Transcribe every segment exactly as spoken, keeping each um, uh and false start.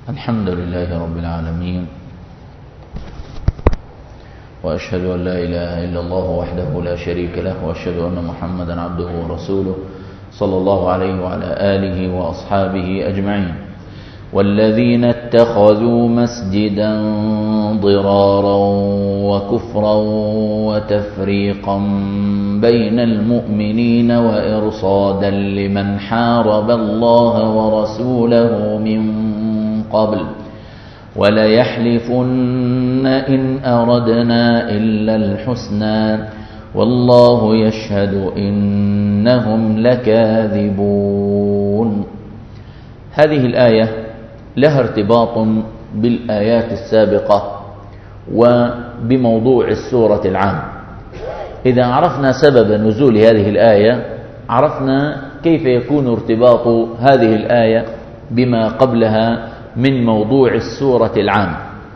الحمد لله رب العالمين، وأشهد أن لا إله إلا الله وحده لا شريك له، وأشهد أن محمدا عبده ورسوله صلى الله عليه وعلى آله وأصحابه أجمعين. والذين اتخذوا مسجدا ضرارا وكفرا وتفريقا بين المؤمنين وإرصادا لمن حارب الله ورسوله من قبل وليحلفن إن أردنا إلا الحسنى والله يشهد إنهم لكاذبون. هذه الآية لها ارتباط بالآيات السابقة وبموضوع السورة العام. إذا عرفنا سبب نزول هذه الآية عرفنا كيف يكون ارتباط هذه الآية بما قبلها من موضوع السورة العام.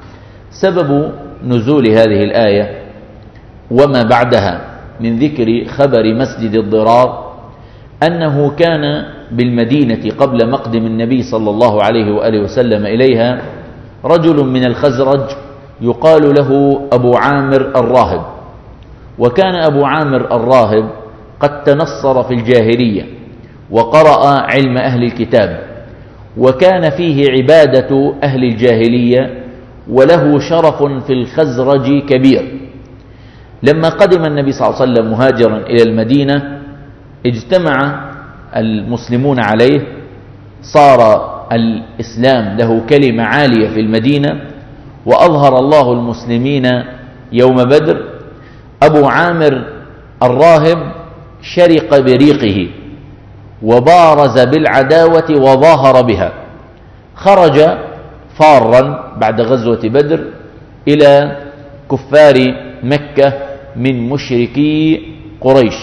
سبب نزول هذه الآية وما بعدها من ذكر خبر مسجد الضرار أنه كان بالمدينة قبل مقدم النبي صلى الله عليه وآله وسلم إليها رجل من الخزرج يقال له أبو عامر الراهب. وكان أبو عامر الراهب قد تنصر في الجاهلية وقرأ علم أهل الكتاب، وكان فيه عبادة أهل الجاهلية وله شرف في الخزرج كبير. لما قدم النبي صلى الله عليه وسلم مهاجرا إلى المدينة اجتمع المسلمون عليه، صار الإسلام له كلمة عالية في المدينة، وأظهر الله المسلمين يوم بدر. أبو عامر الراهب شرق بريقه وبارز بالعداوة وظاهر بها، خرج فارا بعد غزوة بدر إلى كفار مكة من مشركي قريش.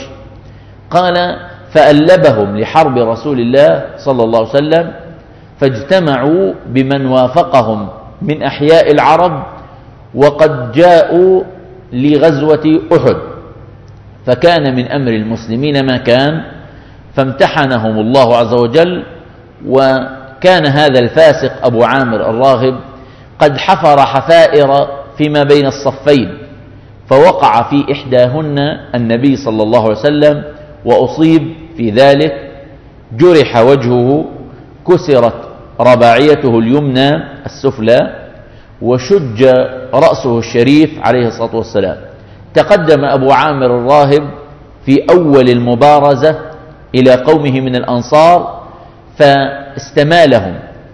قال فألبهم لحرب رسول الله صلى الله عليه وسلم، فاجتمعوا بمن وافقهم من أحياء العرب وقد جاءوا لغزوة أحد، فكان من أمر المسلمين ما كان، فامتحنهم الله عز وجل. وكان هذا الفاسق أبو عامر الراهب قد حفر حفائر فيما بين الصفين، فوقع في إحداهن النبي صلى الله عليه وسلم وأصيب في ذلك، جرح وجهه، كسرت رباعيته اليمنى السفلى، وشج رأسه الشريف عليه الصلاة والسلام. تقدم أبو عامر الراهب في أول المبارزة إلى قومه من الأنصار فاستمالهم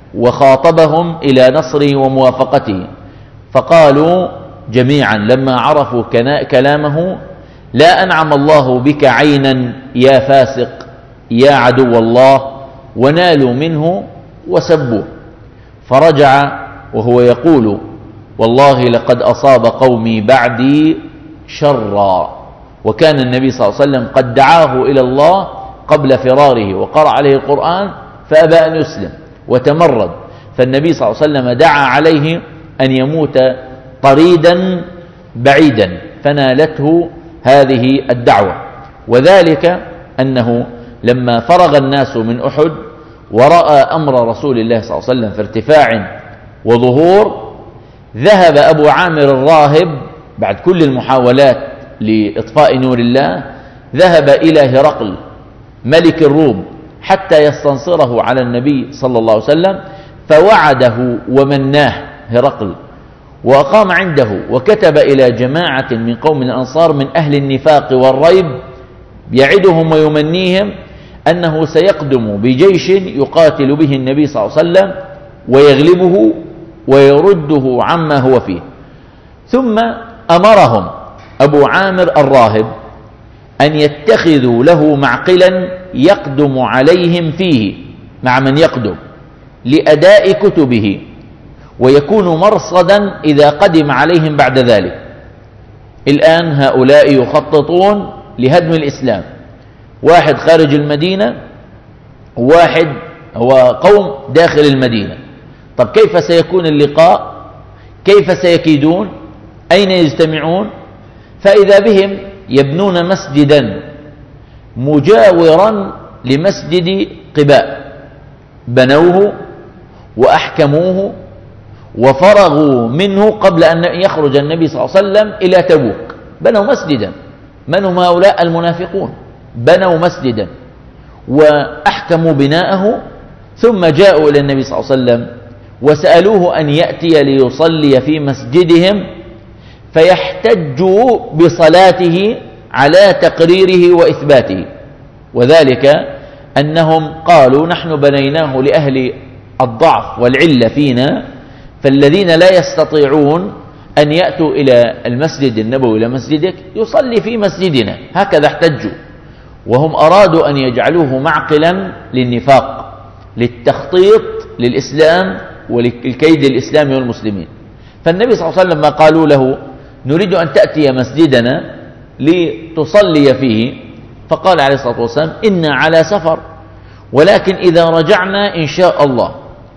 وخاطبهم إلى نصره وموافقته، فقالوا جميعا لما عرفوا كلامه: لا أنعم الله بك عينا يا فاسق يا عدو الله، ونالوا منه وسبوه. فرجع وهو يقول: والله لقد أصاب قومي بعدي شرا. وكان النبي صلى الله عليه وسلم قد دعاه إلى الله قبل فراره وقرأ عليه القرآن فأبى أن يسلم وتمرد، فالنبي صلى الله عليه وسلم دعا عليه أن يموت طريدا بعيدا، فنالته هذه الدعوة. وذلك أنه لما فرغ الناس من أحد ورأى أمر رسول الله صلى الله عليه وسلم في ارتفاع وظهور، ذهب أبو عامر الراهب بعد كل المحاولات لإطفاء نور الله، ذهب إلى هرقل ملك الروم حتى يستنصره على النبي صلى الله عليه وسلم، فوعده ومناه هرقل وأقام عنده، وكتب إلى جماعة من قوم الأنصار من أهل النفاق والريب يعدهم ويمنيهم أنه سيقدم بجيش يقاتل به النبي صلى الله عليه وسلم ويغلبه ويرده عما هو فيه. ثم أمرهم أبو عامر الراهب أن يتخذوا له معقلا يقدم عليهم فيه مع من يقدم لأداء كتبه، ويكون مرصدا إذا قدم عليهم بعد ذلك. الآن هؤلاء يخططون لهدم الإسلام، واحد خارج المدينة وواحد هو قوم داخل المدينة. طب كيف سيكون اللقاء؟ كيف سيكيدون؟ أين يجتمعون؟ فإذا بهم يبنون مسجدا مجاورا لمسجد قباء، بنوه وأحكموه وفرغوا منه قبل أن يخرج النبي صلى الله عليه وسلم إلى تبوك، بنوا مسجدا. من هم هؤلاء المنافقون؟ بنوا مسجدا وأحكموا بناءه، ثم جاءوا إلى النبي صلى الله عليه وسلم وسألوه أن يأتي ليصلي في مسجدهم فيحتجوا بصلاته على تقريره وإثباته، وذلك أنهم قالوا نحن بنيناه لأهل الضعف والعلة فينا، فالذين لا يستطيعون أن يأتوا إلى المسجد النبوي إلى مسجدك يصلي في مسجدنا، هكذا احتجوا. وهم أرادوا أن يجعلوه معقلا للنفاق، للتخطيط للإسلام وللكيد الإسلام والمسلمين. فالنبي صلى الله عليه وسلم لما قالوا له نريد أن تأتي مسجدنا لتصلي فيه، فقال عليه الصلاة والسلام إنا على سفر ولكن إذا رجعنا إن شاء الله.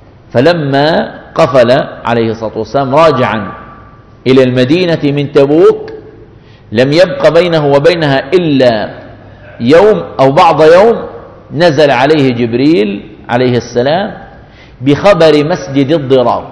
فلما قفل عليه الصلاة والسلام راجعا إلى المدينة من تبوك لم يبق بينه وبينها إلا يوم أو بعض يوم، نزل عليه جبريل عليه السلام بخبر مسجد الضرار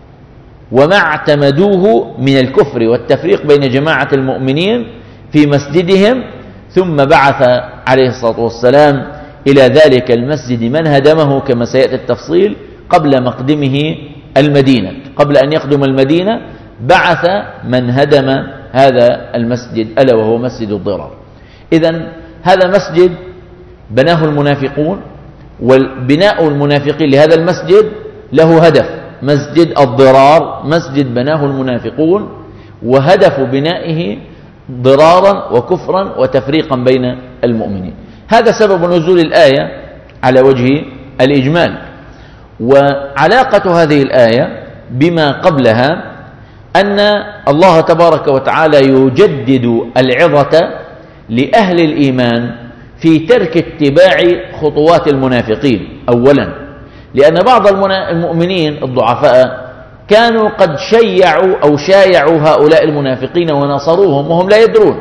وما اعتمدوه من الكفر والتفريق بين جماعة المؤمنين في مسجدهم، ثم بعث عليه الصلاة والسلام إلى ذلك المسجد من هدمه كما سيأتي التفصيل قبل مقدمه المدينة. قبل أن يقدم المدينة بعث من هدم هذا المسجد ألا وهو مسجد الضرار. إذن هذا مسجد بناه المنافقون، والبناء المنافقين لهذا المسجد له هدف، مسجد الضرار مسجد بناه المنافقون، وهدف بنائه ضرارا وكفرا وتفريقا بين المؤمنين. هذا سبب نزول الآية على وجه الإجمال. وعلاقة هذه الآية بما قبلها أن الله تبارك وتعالى يجدد العظة لأهل الإيمان في ترك اتباع خطوات المنافقين أولا، لأن بعض المؤمنين الضعفاء كانوا قد شيعوا أو شايعوا هؤلاء المنافقين وناصروهم وهم لا يدرون.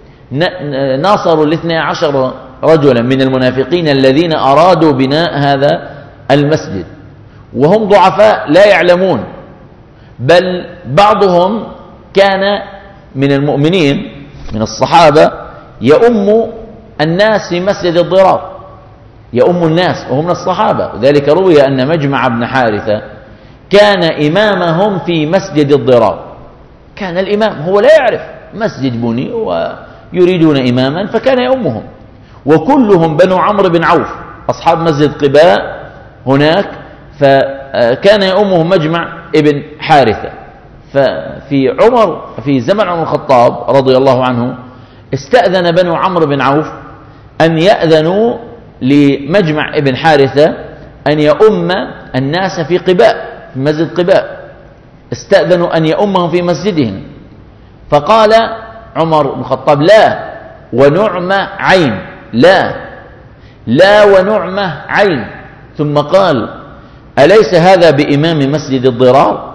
ناصروا الاثنى عشر رجلا من المنافقين الذين أرادوا بناء هذا المسجد وهم ضعفاء لا يعلمون، بل بعضهم كان من المؤمنين من الصحابة يؤم الناس في مسجد الضرار، يؤم الناس وهم من الصحابة. ذلك روي أن مجمع بن حارثة كان إمامهم في مسجد الضرار، كان الإمام هو لا يعرف مسجد بني ويريدون إماما فكان يؤمهم، وكلهم بنو عمرو بن عوف أصحاب مسجد قباء هناك، فكان يؤمهم مجمع ابن حارثة. ففي عمر في زمن عمر الخطاب رضي الله عنه استأذن بنو عمرو بن عوف أن يأذنوا لمجمع ابن حارثة أن يؤم الناس في قباء في مسجد قباء، استأذنوا أن يؤمهم في مسجدهم، فقال عمر بن الخطاب لا ونعمة عين، لا لا ونعمة عين، ثم قال أليس هذا بإمام مسجد الضرار؟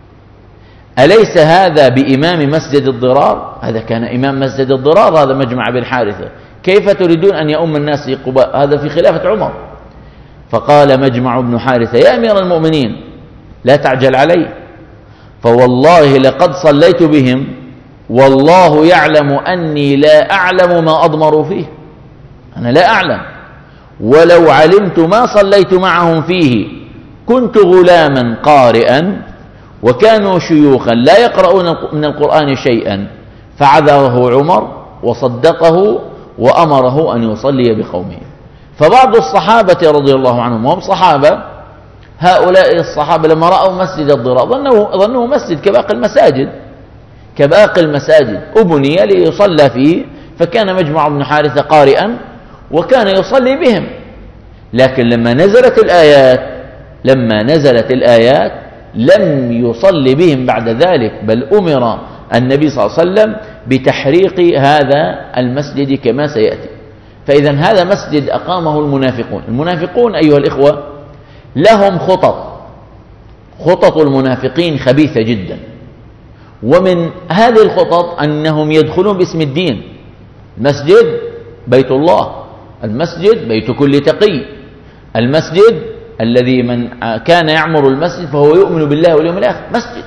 أليس هذا بإمام مسجد الضرار؟ هذا كان إمام مسجد الضرار هذا مجمع بن حارثة، كيف تريدون أن يؤم الناس في قباء؟ هذا في خلافة عمر. فقال مجمع بن حارثة يا أمير المؤمنين لا تعجل علي، فوالله لقد صليت بهم والله يعلم أني لا أعلم ما أضمروا فيه، أنا لا أعلم، ولو علمت ما صليت معهم فيه كنت غلاما قارئا وكانوا شيوخا لا يقرؤون من القرآن شيئا، فعذره عمر وصدقه وأمره أن يصلي بقومه. فبعض الصحابة رضي الله عنهم وهم صحابة، هؤلاء الصحابة لما رأوا مسجد الضرار ظنوا ظنوا مسجد كباقي المساجد كباقي المساجد أبني ليصلى فيه، فكان مجمع بن حارثة قارئا وكان يصلي بهم. لكن لما نزلت الآيات لما نزلت الآيات لم يصلي بهم بعد ذلك، بل أمر النبي صلى الله عليه وسلم بتحريق هذا المسجد كما سيأتي. فإذا هذا مسجد أقامه المنافقون. المنافقون أيها الإخوة لهم خطط، خطط المنافقين خبيثة جدا، ومن هذه الخطط أنهم يدخلون باسم الدين. المسجد بيت الله، المسجد بيت كل تقي، المسجد الذي من كان يعمر المسجد فهو يؤمن بالله واليوم الآخر. مسجد،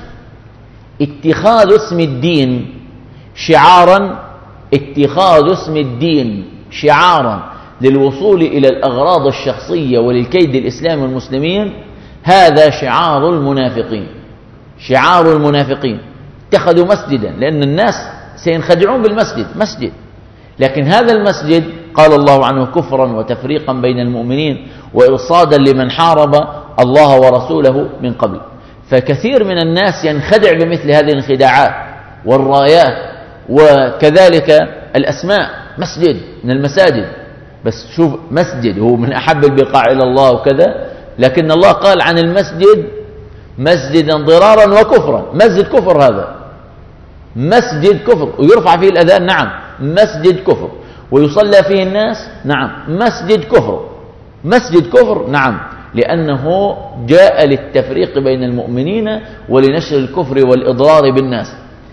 اتخاذ اسم الدين شعارا، اتخاذ اسم الدين شعارا للوصول إلى الأغراض الشخصية وللكيد الإسلام والمسلمين، هذا شعار المنافقين. شعار المنافقين اتخذوا مسجدا، لأن الناس سينخدعون بالمسجد، مسجد، لكن هذا المسجد قال الله عنه كفرا وتفريقا بين المؤمنين وإرصادا لمن حارب الله ورسوله من قبل. فكثير من الناس ينخدع بمثل هذه الانخداعات والرايات، وكذلك الأسماء، مسجد من المساجد، بس شوف مسجد هو من أحب البقاع إلى الله وكذا، لكن الله قال عن المسجد مسجدا ضرارا وكفرا. مسجد كفر، هذا مسجد كفر، ويرفع فيه الأذان، نعم مسجد كفر، ويصلى فيه الناس، نعم مسجد كفر. مسجد كفر، نعم، لأنه جاء للتفريق بين المؤمنين ولنشر الكفر والإضرار بالناس،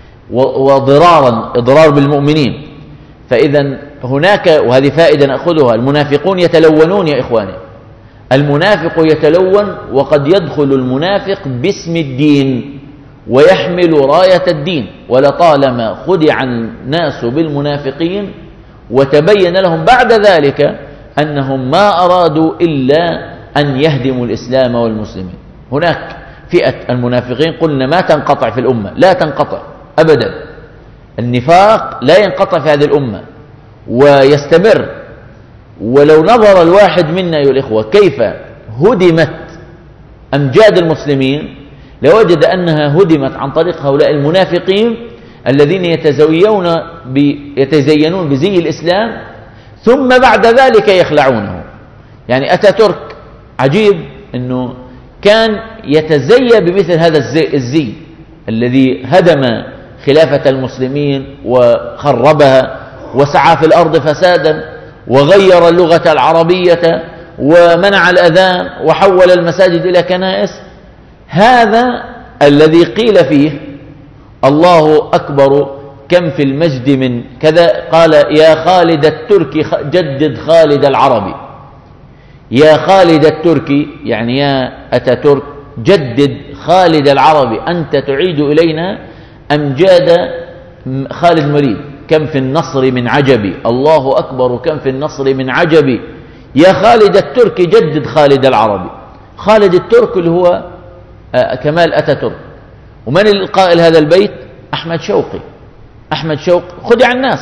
وضرارا إضرار بالمؤمنين. فإذا هناك، وهذه فائدة نأخذها، المنافقون يتلونون يا إخواني. المنافق يتلون، وقد يدخل المنافق باسم الدين ويحمل راية الدين. ولطالما خدع الناس بالمنافقين وتبين لهم بعد ذلك أنهم ما أرادوا إلا أن يهدموا الإسلام والمسلمين. هناك فئة المنافقين قلنا ما تنقطع في الأمة، لا تنقطع أبدا. النفاق لا ينقطع في هذه الأمة ويستمر. ولو نظر الواحد منا أيها الإخوة كيف هدمت أمجاد المسلمين لوجد أنها هدمت عن طريق هؤلاء المنافقين الذين يتزينون يتزينون بزي الإسلام ثم بعد ذلك يخلعونه. يعني أتاتورك عجيب أنه كان يتزي بمثل هذا الزي, الزي الذي هدم خلافة المسلمين وخربها وسعى في الأرض فسادا وغير اللغة العربية ومنع الأذان وحول المساجد إلى كنائس. هذا الذي قيل فيه الله أكبر كم في المجد من كذا، قال يا خالد التركي جدد خالد العربي. يا خالد التركي يعني يا أتاتورك جدد خالد العربي، أنت تعيد إلينا أمجاد خالد مريد. كم في النصر من عجبي، الله أكبر كم في النصر من عجبي. يا خالد التركي جدد خالد العربي. خالد الترك اللي هو كمال أتاتورك. ومن القائل هذا البيت؟ أحمد شوقي. أحمد شوقي خدع الناس.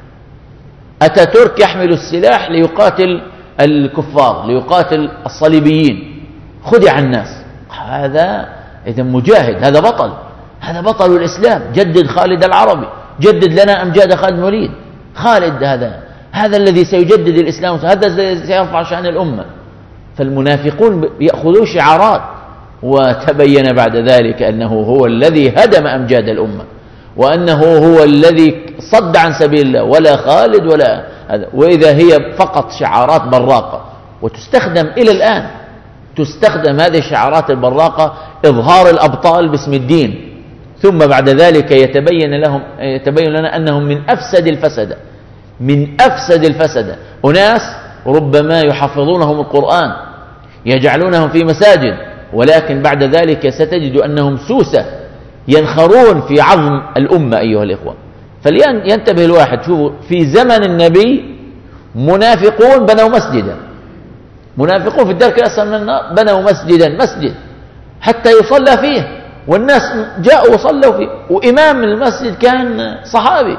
أتاتورك يحمل السلاح ليقاتل الكفار، ليقاتل الصليبيين، خدع الناس. هذا إذا مجاهد، هذا بطل، هذا بطل الإسلام. جدد خالد العربي، جدد لنا أمجاد خالد الوليد. خالد هذا هذا الذي سيجدد الإسلام، هذا الذي سيرفع شأن الأمة. فالمنافقون يأخذون شعارات، وتبين بعد ذلك أنه هو الذي هدم أمجاد الأمة، وأنه هو الذي صد عن سبيل الله، ولا خالد ولا هذا. وإذا هي فقط شعارات براقة، وتستخدم إلى الآن، تستخدم هذه الشعارات البراقة إظهار الأبطال باسم الدين، ثم بعد ذلك يتبين لهم يتبين لنا أنهم من أفسد الفسد، من أفسد الفسد. أناس ربما يحفظونهم القرآن، يجعلونهم في مساجد، ولكن بعد ذلك ستجد أنهم سوسة ينخرون في عظم الأمة أيها الإخوة. فلينتبه الواحد. شوفوا في زمن النبي منافقون بنوا مسجدا، منافقون في الدرك الأسفل من النار بنوا مسجدا، مسجد حتى يصلى فيه، والناس جاءوا وصلوا فيه، وإمام المسجد كان صحابي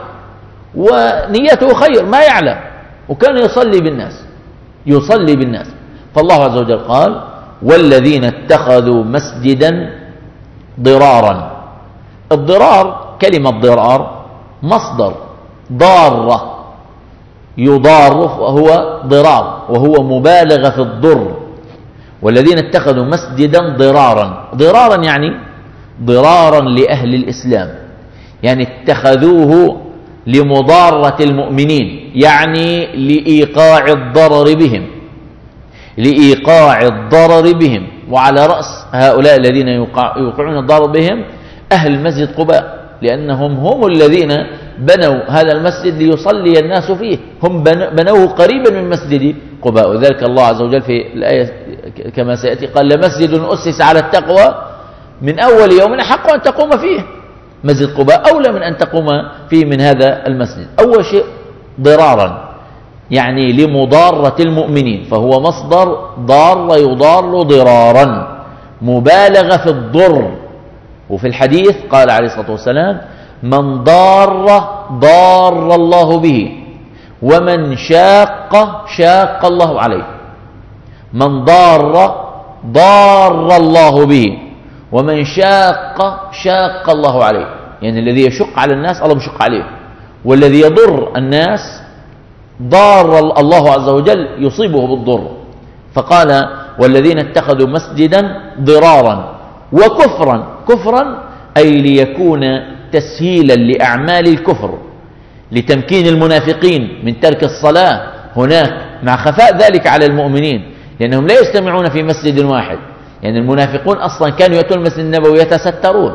ونيته خير ما يعلم، وكان يصلي بالناس، يصلي بالناس. فالله عز وجل قال والذين اتخذوا مسجدا ضرارا. الضرار كلمة ضرار مصدر ضارة، يضار وهو ضرار، وهو مبالغة في الضر. والذين اتخذوا مسجدا ضرارا، ضرارا يعني ضرارا لأهل الإسلام، يعني اتخذوه لمضارة المؤمنين، يعني لإيقاع الضرر بهم، لإيقاع الضرر بهم. وعلى رأس هؤلاء الذين يوقعون الضرر بهم أهل مسجد قباء، لأنهم هم الذين بنوا هذا المسجد ليصلي الناس فيه، هم بنوه قريبا من مسجد قباء. وذلك الله عز وجل في الآية كما سيأتي قال لمسجد أسس على التقوى من أول يوم أحق أن تقوم فيه. مسجد قباء أولى من أن تقوم فيه من هذا المسجد. أول شيء ضرارا، يعني لمضارة المؤمنين، فهو مصدر ضار يضار ضرارا، مبالغة في الضر. وفي الحديث قال عليه الصلاة والسلام من ضار ضار الله به ومن شاق شاق الله عليه. من ضار ضار الله به ومن شاق شاق الله عليه، يعني الذي يشق على الناس الله بيشق عليه، والذي يضر الناس ضار الله عز وجل يصيبه بالضر. فقال والذين اتخذوا مسجدا ضرارا وكفرا، كفرا أي ليكون تسهيلا لأعمال الكفر، لتمكين المنافقين من ترك الصلاة هناك مع خفاء ذلك على المؤمنين، لأنهم لا يجتمعون في مسجد واحد. يعني المنافقون أصلا كانوا يأتون المسجد النبوي يتسترون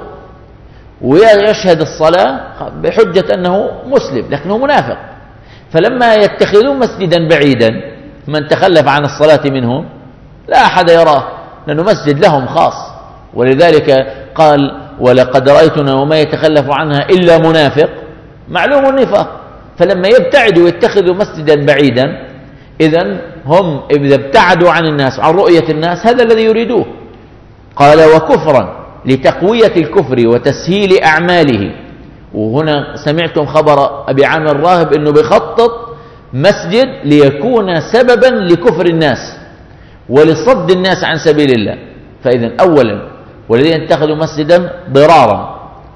ويشهد الصلاة بحجة أنه مسلم لكنه منافق، فلما يتخذون مسجدا بعيدا من تخلف عن الصلاة منهم لا أحد يراه، لأنه مسجد لهم خاص. ولذلك قال ولقد رأيتنا وما يتخلف عنها إلا منافق، معلوم النفاق. فلما يبتعدوا ويتخذوا مسجدا بعيدا، إذن هم إذا ابتعدوا عن الناس عن رؤية الناس هذا الذي يريدوه. قال وكفرا لتقوية الكفر وتسهيل أعماله. وهنا سمعتم خبر أبي عامر الراهب أنه بيخطط مسجد ليكون سببا لكفر الناس ولصد الناس عن سبيل الله. فإذن أولا والذين اتخذوا مسجدا ضرارا،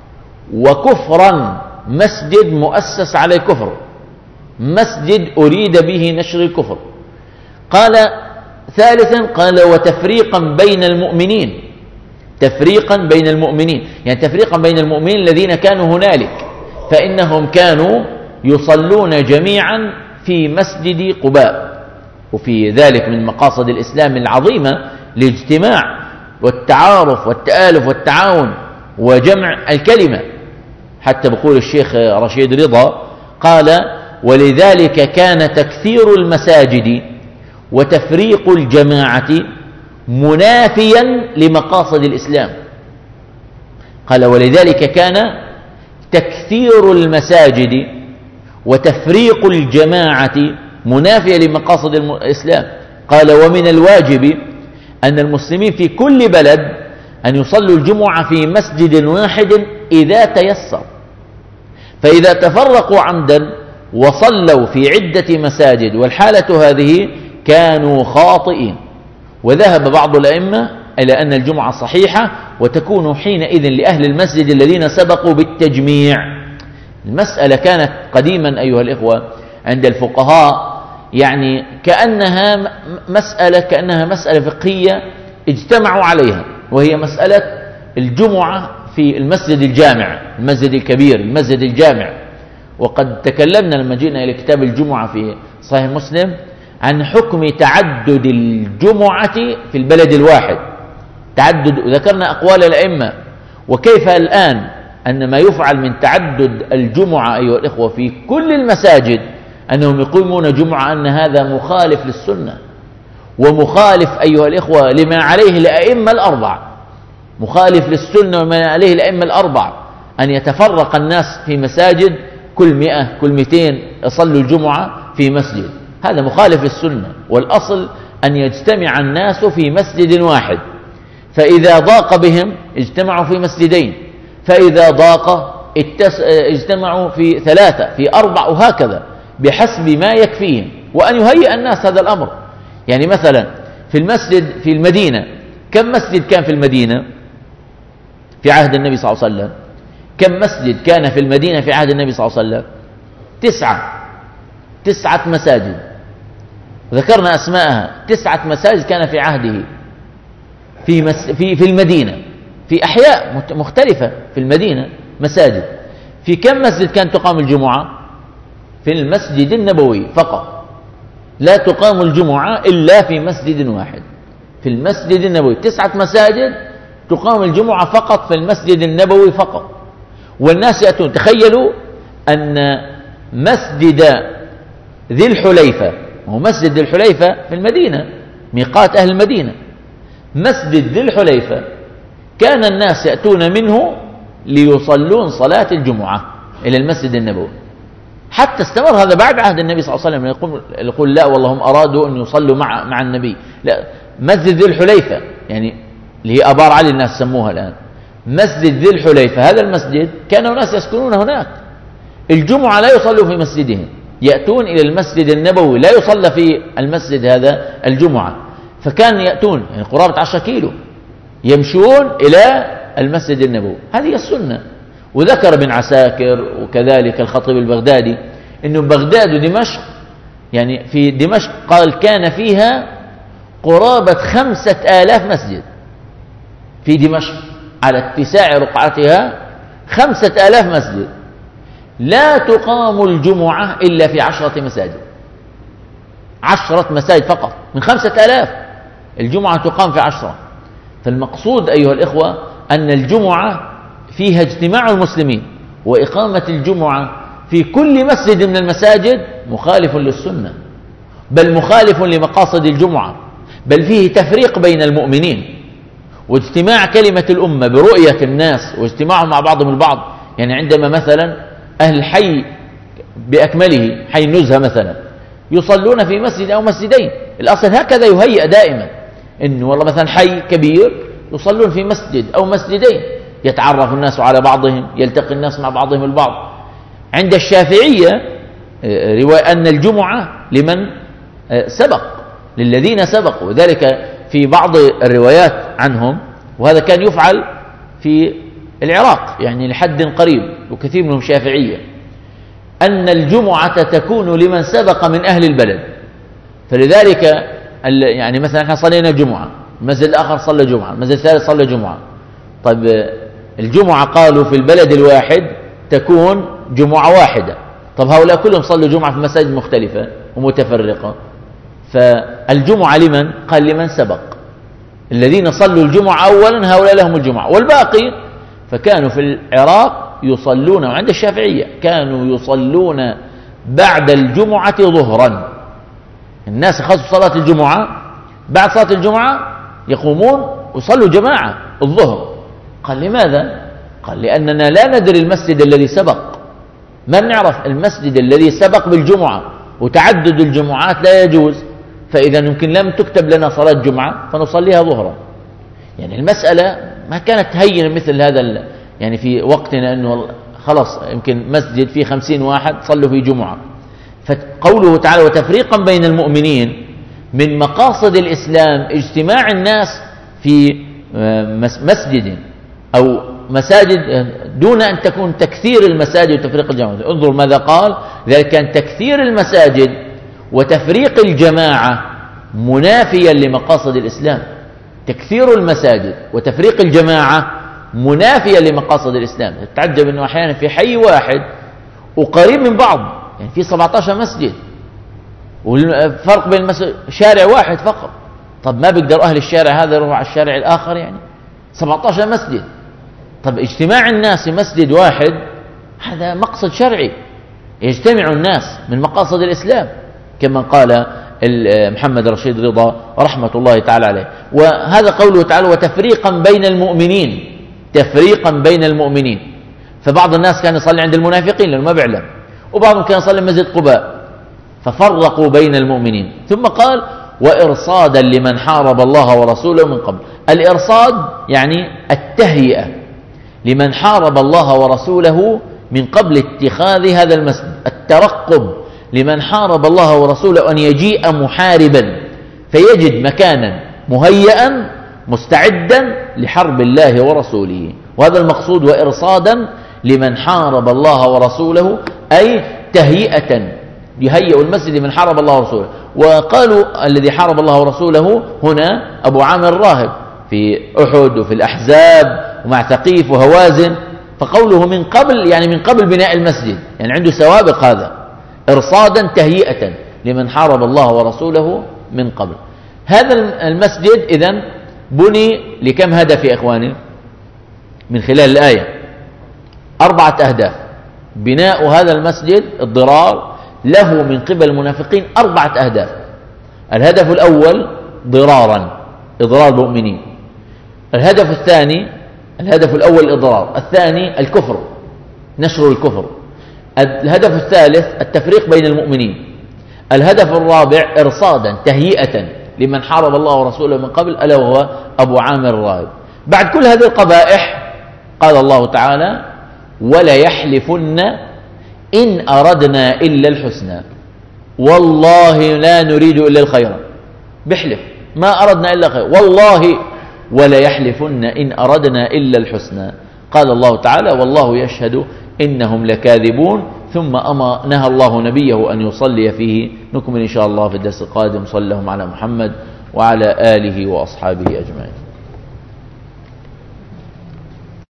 وكفرا مسجد مؤسس على الكفر، مسجد أريد به نشر الكفر. قال ثالثا قال وتفريقا بين المؤمنين، تفريقا بين المؤمنين يعني تفريقا بين المؤمنين الذين كانوا هنالك، فإنهم كانوا يصلون جميعا في مسجد قباء. وفي ذلك من مقاصد الإسلام العظيمة الاجتماع والتعارف والتآلف والتعاون وجمع الكلمة. حتى بقول الشيخ رشيد رضا قال ولذلك كان تكثير المساجد وتفريق الجماعة منافيا لمقاصد الإسلام. قال ولذلك كان تكثير المساجد وتفريق الجماعة منافيا لمقاصد الإسلام. قال ومن الواجب أن المسلمين في كل بلد أن يصلوا الجمعة في مسجد واحد إذا تيسر، فإذا تفرقوا عمدا وصلوا في عدة مساجد والحالة هذه كانوا خاطئين. وذهب بعض الأئمة إلى أن الجمعة صحيحة وتكون حينئذ لأهل المسجد الذين سبقوا بالتجميع. المسألة كانت قديما أيها الإخوة عند الفقهاء يعني كأنها مسألة كأنها مسألة فقهية اجتمعوا عليها، وهي مسألة الجمعة في المسجد الجامع، المسجد الكبير، المسجد الجامع. وقد تكلمنا لما جئنا إلى كتاب الجمعة في صحيح مسلم عن حكم تعدد الجمعة في البلد الواحد، تعدد، وذكرنا أقوال الأئمة وكيف الآن أن ما يفعل من تعدد الجمعة أيها الإخوة في كل المساجد أنهم يقيمون جمعة، أن هذا مخالف للسنة ومخالف أيها الإخوة لما عليه الأئمة الأربع، مخالف للسنة وما عليه الأئمة الأربع، أن يتفرق الناس في مساجد كل مئة كل مئتين يصلوا الجمعة في مسجد، هذا مخالف للسنة. والأصل أن يجتمع الناس في مسجد واحد، فإذا ضاق بهم اجتمعوا في مسجدين، فإذا ضاق اجتمعوا في ثلاثة في أربع، وهكذا بحسب ما يكفيهم، وأن يهيئ الناس هذا الأمر. يعني مثلا في المسجد في المدينة، كم مسجد كان في المدينة في عهد النبي صلى الله عليه وسلم؟ كم مسجد كان في المدينة في عهد النبي صلى الله عليه وسلم؟ تسعة تسعة مساجد، ذكرنا أسماءها، تسعة مساجد كان في عهده في مس في في المدينة، في أحياء مختلفة في المدينة مساجد. في كم مسجد كانت تقام الجمعة؟ في المسجد النبوي فقط، لا تقام الجمعة إلا في مسجد واحد، في المسجد النبوي. تسعة مساجد تقام الجمعة فقط في المسجد النبوي فقط، والناس يأتون. تخيلوا أن مسجد ذي الحليفة، هو مسجد ذي الحليفة في المدينة ميقات أهل المدينة، مسجد ذي الحليفة كان الناس يأتون منه ليصلون صلاة الجمعة إلى المسجد النبوي، حتى استمر هذا بعد عهد النبي صلى الله عليه وسلم. يقول, يقول لا والله هم أرادوا أن يصلوا مع, مع النبي، لا، مسجد ذي الحليفة يعني اللي هي أبار علي الناس سموها الآن، مسجد ذي الحليفة هذا المسجد كانوا ناس يسكنون هناك، الجمعة لا يصلوا في مسجدهم، يأتون إلى المسجد النبوي، لا يصلى في المسجد هذا الجمعة، فكان يأتون يعني قرابة عشرة كيلو يمشون إلى المسجد النبوي. هذه السنة. وذكر ابن عساكر وكذلك الخطيب البغدادي أنه بغداد ودمشق، يعني في دمشق قال كان فيها قرابة خمسة آلاف مسجد في دمشق على اتساع رقعتها، خمسة آلاف مسجد، لا تقام الجمعة إلا في عشرة مساجد، عشرة مساجد فقط من خمسة آلاف، الجمعة تقام في عشرة. فالمقصود أيها الإخوة أن الجمعة فيها اجتماع المسلمين، وإقامة الجمعة في كل مسجد من المساجد مخالف للسنة، بل مخالف لمقاصد الجمعة، بل فيه تفريق بين المؤمنين واجتماع كلمة الأمة برؤية الناس واجتماعهم مع بعضهم البعض. يعني عندما مثلا أهل الحي بأكمله، حي النزهة مثلا، يصلون في مسجد أو مسجدين، الأصل هكذا يهيأ دائما، إنه والله مثلا حي كبير يصلون في مسجد أو مسجدين، يتعرف الناس على بعضهم، يلتقي الناس مع بعضهم البعض. عند الشافعية رواية أن الجمعة لمن سبق، للذين سبقوا، وذلك في بعض الروايات عنهم، وهذا كان يفعل في العراق يعني لحد قريب وكثير منهم شافعية، أن الجمعة تكون لمن سبق من أهل البلد. فلذلك يعني مثلا احنا صلينا جمعة، المسجد الآخر صلى جمعة، المسجد الثالث صلى جمعة، طيب الجمعة قالوا في البلد الواحد تكون جمعة واحدة، طب هؤلاء كلهم صلوا جمعة في مساجد مختلفة ومتفرقة، فالجمعة لمن؟ قال لمن سبق، الذين صلوا الجمعة أولا هؤلاء لهم الجمعة، والباقي فكانوا في العراق يصلون، وعند الشافعية كانوا يصلون بعد الجمعة ظهرا، الناس خاصوا صلاة الجمعة بعد صلاة الجمعة يقومون ويصلوا جماعة الظهر. قال لماذا؟ قال لأننا لا ندري المسجد الذي سبق، ما نعرف المسجد الذي سبق بالجمعة، وتعدد الجمعات لا يجوز، فإذا يمكن لم تكتب لنا صلاة جمعة فنصليها ظهرا. يعني المسألة ما كانت هينة مثل هذا، يعني في وقتنا أنه خلاص يمكن مسجد فيه خمسين واحد صلوا في جمعة. فقوله تعالى وتفريقا بين المؤمنين، من مقاصد الإسلام اجتماع الناس في مسجد أو مساجد دون أن تكون تكثير المساجد وتفريق الجماعة. انظر ماذا قال، ذلك كان تكثير المساجد وتفريق الجماعة منافيا لمقاصد الإسلام، تكثير المساجد وتفريق الجماعة منافيا لمقاصد الإسلام. تتعجب أنه أحيانا في حي واحد وقريب من بعض، يعني في سبعة عشر مسجد والفرق بين المسجد شارع واحد فقط، طب ما بيقدر أهل الشارع هذا يروحوا على الشارع الآخر؟ يعني سبعة عشر مسجد، طب اجتماع الناس في مسجد واحد هذا مقصد شرعي، يجتمع الناس من مقاصد الإسلام كما قال محمد رشيد رضا رحمة الله تعالى عليه. وهذا قوله تعالى وتفريقا بين المؤمنين، تفريقا بين المؤمنين. فبعض الناس كان يصلي عند المنافقين لأنه ما بيعلم، وبعضهم كان يصلي مسجد قباء، ففرقوا بين المؤمنين. ثم قال وإرصادا لمن حارب الله ورسوله من قبل. الإرصاد يعني التهيئة لمن حارب الله ورسوله من قبل اتخاذ هذا المسجد، الترقب لمن حارب الله ورسوله أن يجيء محاربا فيجد مكانا مهيئا مستعدا لحرب الله ورسوله، وهذا المقصود وإرصادا لمن حارب الله ورسوله، أي تهيئة يهيئ المسجد لمن حارب الله ورسوله. وقالوا الذي حارب الله ورسوله هنا أبو عامر الراهب في أحد وفي الأحزاب ومع ثقيف وهوازن، فقوله من قبل يعني من قبل بناء المسجد، يعني عنده سوابق، هذا إرصادا تهيئة لمن حارب الله ورسوله من قبل. هذا المسجد إذن بني لكم هدف يا إخواني من خلال الآية؟ أربعة أهداف. بناء هذا المسجد الضرار له من قبل المنافقين أربعة أهداف. الهدف الأول ضرارا، إضرار المؤمنين. الهدف الثاني، الهدف الأول الإضرار، الثاني الكفر، نشر الكفر. الهدف الثالث التفريق بين المؤمنين. الهدف الرابع إرصادا تهيئة لمن حارب الله ورسوله من قبل، ألا وهو أبو عامر الراهب. بعد كل هذه القبائح قال الله تعالى: ولا يحلفن إن أردنا إلا الحسنى والله لا نريد إلا الخير. بحلف ما أردنا إلا خير والله، ولا يحلفن إن أردنا إلا الحسنى. قال الله تعالى: والله يشهد إنهم لكاذبون. ثم أمر نهى الله نبيه أن يصلي فيه. نكمل إن شاء الله في الدرس القادم. صلى الله على محمد وعلى آله وأصحابه أجمعين.